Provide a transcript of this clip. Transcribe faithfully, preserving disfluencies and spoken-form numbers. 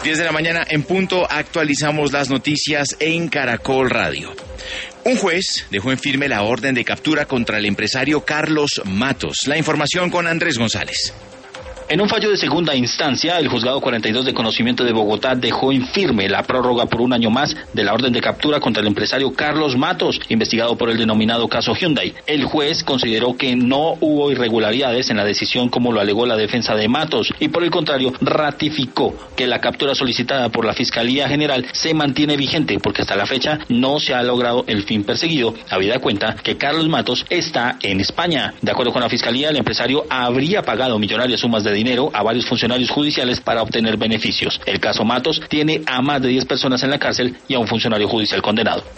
diez de la mañana en punto, actualizamos las noticias en Caracol Radio. Un juez dejó en firme la orden de captura contra el empresario Carlos Matos. La información con Andrés González. En un fallo de segunda instancia, el juzgado cuarenta y dos de conocimiento de Bogotá dejó en firme la prórroga por un año más de la orden de captura contra el empresario Carlos Matos, investigado por el denominado caso Hyundai. El juez consideró que no hubo irregularidades en la decisión como lo alegó la defensa de Matos y por el contrario ratificó que la captura solicitada por la Fiscalía General se mantiene vigente porque hasta la fecha no se ha logrado el fin perseguido, habida cuenta que Carlos Matos está en España. De acuerdo con la Fiscalía, el empresario habría pagado millonarias sumas de dinero a varios funcionarios judiciales para obtener beneficios. El caso Matos tiene a más de diez personas en la cárcel y a un funcionario judicial condenado.